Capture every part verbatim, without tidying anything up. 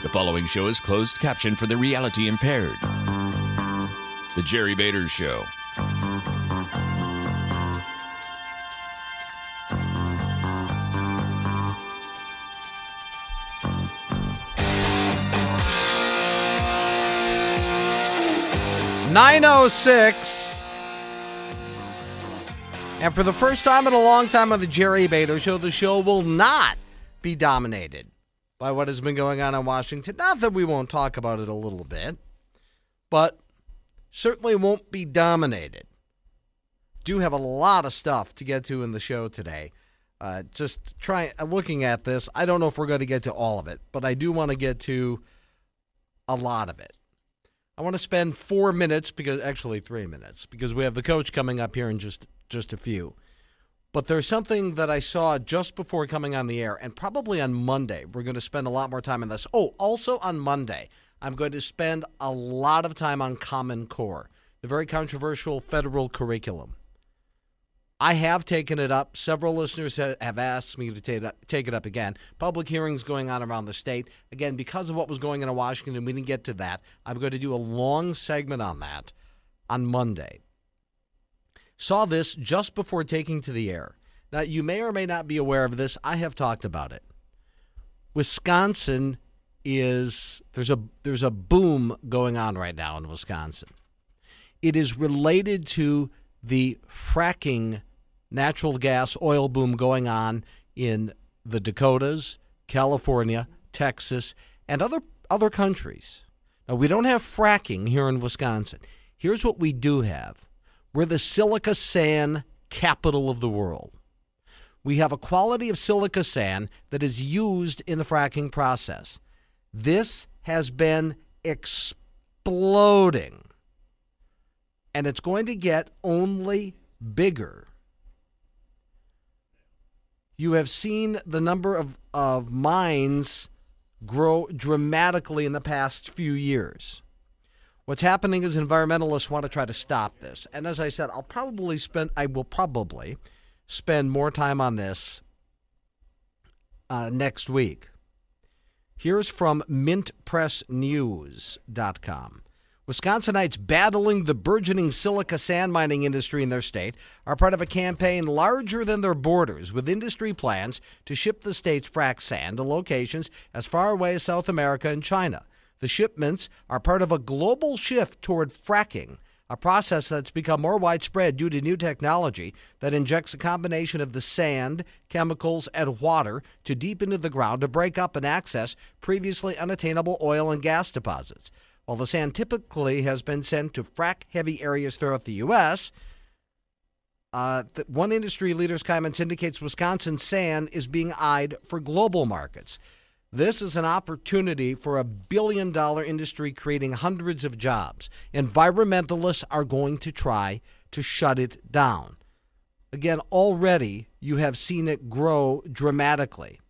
following show is closed caption for the reality impaired. The Jerry Bader Show. nine oh six. And for the first time in a long time on the Jerry Bader Show, the show will not be dominated by what has been going on in Washington. Not that we won't talk about it a little bit, but certainly won't be dominated. Do have a lot of stuff to get to in the show today. Uh, just try looking at this. I don't know if we're going to get to all of it, but I do want to get to a lot of it. I want to spend four minutes, because actually three minutes, because we have the coach coming up here in just, just a few. But there's something that I saw just before coming on the air, and probably on Monday, we're going to spend a lot more time on this. Oh, also on Monday, I'm going to spend a lot of time on Common Core, the very controversial federal curriculum. I have taken it up. Several listeners have asked me to take it up, take it up again. Public hearings going on around the state. Again, because of what was going on in Washington, we didn't get to that. I'm going to do a long segment on that on Monday. Saw this just before taking to the air. Now, you may or may not be aware of this. I have talked about it. Wisconsin is, there's a there's a boom going on right now in Wisconsin. It is related to the fracking natural gas oil boom going on in the Dakotas, California, Texas, and other other countries. Now, we don't have fracking here in Wisconsin. Here's what we do have. We're the silica sand capital of the world. We have a quality of silica sand that is used in the fracking process. This has been exploding, and it's going to get only bigger. You have seen the number of, of mines grow dramatically in the past few years. What's happening is environmentalists want to try to stop this. And as I said, I'll probably spend, I will probably spend more time on this uh, next week. Here's from mint press news dot com. Wisconsinites battling the burgeoning silica sand mining industry in their state are part of a campaign larger than their borders, with industry plans to ship the state's frack sand to locations as far away as South America and China. The shipments are part of a global shift toward fracking, a process that's become more widespread due to new technology that injects a combination of the sand, chemicals, and water to deep into the ground to break up and access previously unattainable oil and gas deposits. While the sand typically has been sent to frack-heavy areas throughout the U S, uh, the, one industry leader's comments indicates Wisconsin sand is being eyed for global markets. This is an opportunity for a billion-dollar industry creating hundreds of jobs. Environmentalists are going to try to shut it down. Again, already you have seen it grow dramatically.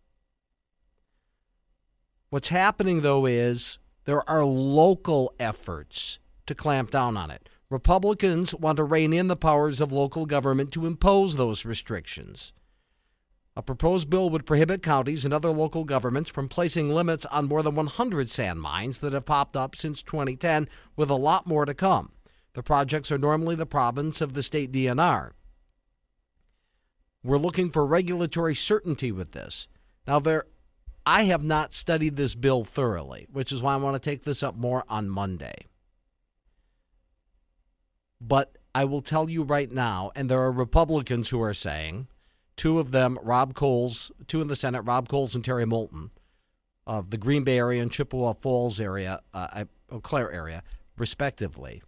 What's happening, though, is there are local efforts to clamp down on it. Republicans want to rein in the powers of local government to impose those restrictions. A proposed bill would prohibit counties and other local governments from placing limits on more than one hundred sand mines that have popped up since twenty ten, with a lot more to come. The projects are normally the province of the state D N R. We're looking for regulatory certainty with this. Now, there I have not studied this bill thoroughly, which is why I want to take this up more on Monday. But I will tell you right now, and there are Republicans who are saying, two of them, Rob Coles, two in the Senate, Rob Coles and Terry Moulton, of the Green Bay area and Chippewa Falls area, uh, Eau Claire area, respectively.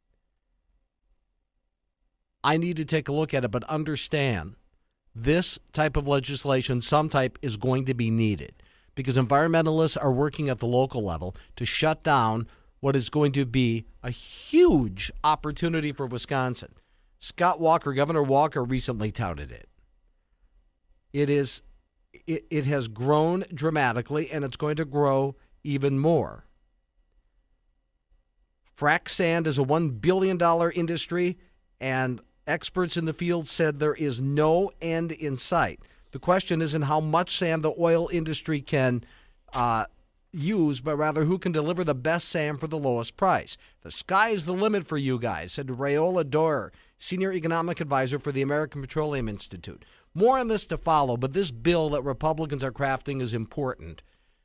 I need to take a look at it, but understand this type of legislation, some type, is going to be needed because environmentalists are working at the local level to shut down what is going to be a huge opportunity for Wisconsin. Scott Walker, Governor Walker, recently touted it. It is, it, it has grown dramatically, and it's going to grow even more. Frack sand is a one billion dollars industry, and experts in the field said there is no end in sight. The question isn't how much sand the oil industry can uh, use, but rather who can deliver the best SAM for the lowest price. The sky is the limit for you guys, said Rayola Doyer, Senior Economic Advisor for the American Petroleum Institute. More on this to follow, but this bill that Republicans are crafting is important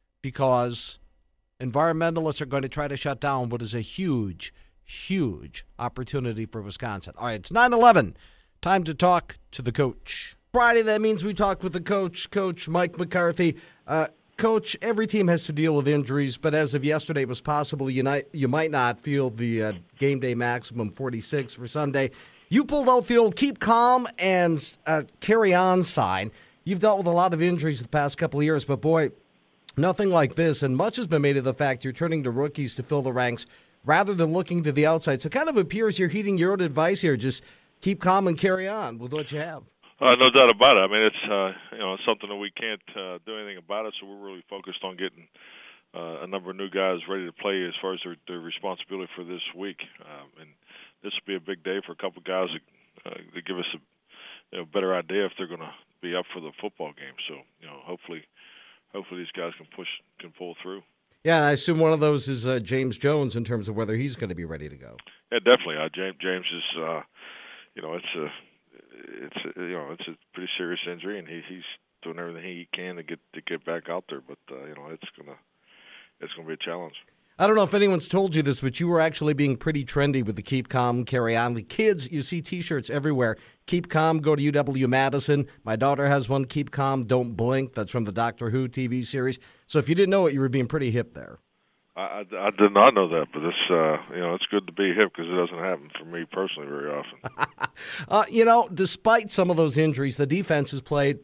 because environmentalists are going to try to shut down what is a huge, huge opportunity for Wisconsin. All right, it's nine eleven. Time to talk to the coach. Friday, that means we talk with the coach, Coach Mike McCarthy. Uh, Coach, every team has to deal with injuries, but as of yesterday, it was possible you, not, you might not field the uh, game day maximum forty-six for Sunday. You pulled out the old keep calm and uh, carry on sign. You've dealt with a lot of injuries the past couple of years, but boy, nothing like this, and much has been made of the fact you're turning to rookies to fill the ranks rather than looking to the outside. So it kind of appears you're heeding your own advice here. Just keep calm and carry on with what you have. Uh, no doubt about it. I mean, it's uh, you know something that we can't uh, do anything about it. So we're really focused on getting uh, a number of new guys ready to play as far as their, their responsibility for this week. Um, and this will be a big day for a couple of guys that, uh, that give us a you know, better idea if they're going to be up for the football game. So you know, hopefully, hopefully these guys can push, can pull through. Yeah, and I assume one of those is uh, James Jones in terms of whether he's going to be ready to go. Yeah, definitely. Uh, James, James is, uh, you know, it's a. It's you know it's a pretty serious injury, and he, he's doing everything he can to get to get back out there. But uh, you know it's gonna it's gonna be a challenge. I don't know if anyone's told you this, but you were actually being pretty trendy with the Keep Calm, Carry On. The kids, you see T-shirts everywhere. Keep Calm, go to U W Madison. My daughter has one. Keep Calm, Don't Blink. That's from the Doctor Who T V series. So if you didn't know it, you were being pretty hip there. I, I, I did not know that, but it's uh, you know it's good to be hip because it doesn't happen for me personally very often. uh, you know, despite some of those injuries, the defense has played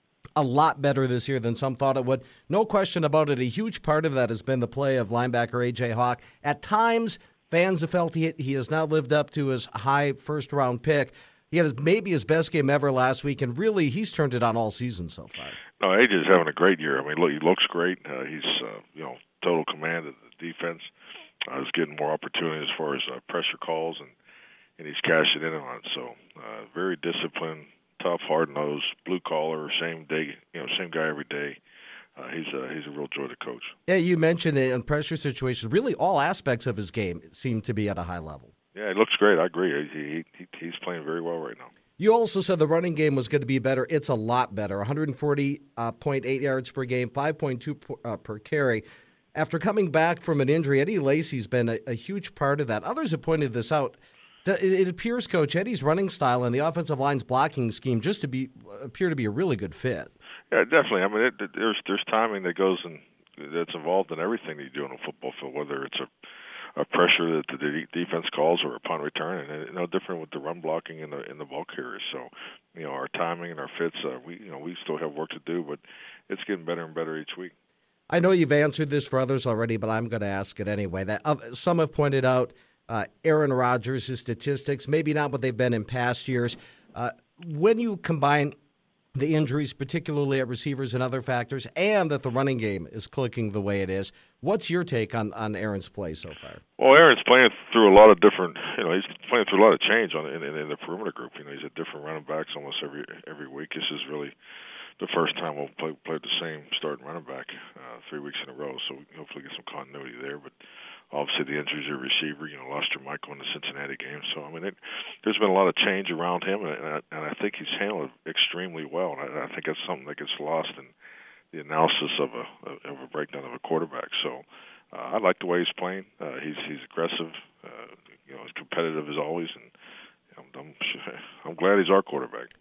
a lot better this year than some thought it would. No question about it. A huge part of that has been the play of linebacker A J Hawk. At times, fans have felt he he has now lived up to his high first round pick. He had his, maybe his best game ever last week, and really he's turned it on all season so far. No, A J's having a great year. I mean, look, he looks great. Uh, he's uh, you know total command of the defense. Uh, he's getting more opportunity as far as uh, pressure calls, and, and he's cashing in on it. So uh, very disciplined, tough, hard nosed, blue collar, same day, you know, same guy every day. Uh, he's a he's a real joy to coach. Yeah, you mentioned it in pressure situations. Really, all aspects of his game seem to be at a high level. Yeah, he looks great. I agree. He, he he's playing very well right now. You also said the running game was going to be better. It's a lot better. one forty point eight yards per game, five point two uh, per carry. After coming back from an injury, Eddie Lacy's been a, a huge part of that. Others have pointed this out. It appears, Coach, Eddie's running style and the offensive line's blocking scheme just to be appear to be a really good fit. Yeah, definitely. I mean, it, it, there's there's timing that goes in that's involved in everything that you do on a football field, whether it's a a pressure that the defense calls or a punt return, and it's no different with the run blocking and the in the ball carriers. So, you know, our timing and our fits, uh, we you know we still have work to do, but it's getting better and better each week. I know you've answered this for others already, but I'm going to ask it anyway. That uh, some have pointed out uh, Aaron Rodgers' statistics, maybe not what they've been in past years. Uh, when you combine the injuries, particularly at receivers and other factors, and that the running game is clicking the way it is, what's your take on, on Aaron's play so far? Well, Aaron's playing through a lot of different, you know, he's playing through a lot of change on in, in, in the perimeter group. You know, he's at different running backs almost every every week. This is really the first time we'll play played the same starting running back uh, three weeks in a row. So we hopefully get some continuity there. But obviously the injuries of receiver, you know, lost your Michael in the Cincinnati game. So I mean, it, there's been a lot of change around him, and I, and I think he's handled it extremely well. And I, I think that's something that gets lost in the analysis of a of a breakdown of a quarterback. So uh, I like the way he's playing. Uh, he's he's aggressive, uh, you know, as competitive as always, and I'm I'm, I'm glad he's our quarterback.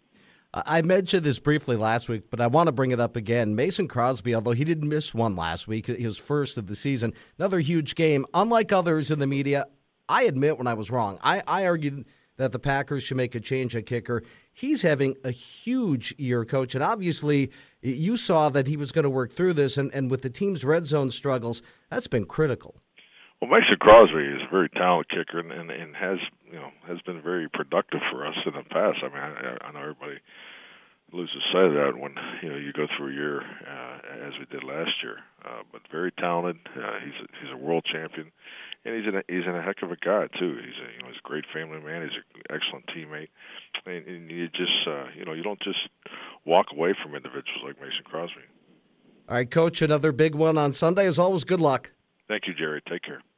I mentioned this briefly last week, but I want to bring it up again. Mason Crosby, although he didn't miss one last week, his first of the season, another huge game. Unlike others in the media, I admit when I was wrong. I, I argued that the Packers should make a change at kicker. He's having a huge year, Coach, and obviously you saw that he was going to work through this, and, and with the team's red zone struggles, that's been critical. Well, Mason Crosby is a very talented kicker and, and, and has you know has been very productive for us in the past. I mean, I, I know everybody loses sight of that when you know you go through a year uh, as we did last year. Uh, but very talented. Uh, he's a, he's a world champion, and he's in a, he's in a heck of a guy too. He's a you know he's a great family man. He's an excellent teammate, and, and you just uh, you know you don't just walk away from individuals like Mason Crosby. All right, Coach, another big one on Sunday. As always, good luck. Thank you, Jerry. Take care.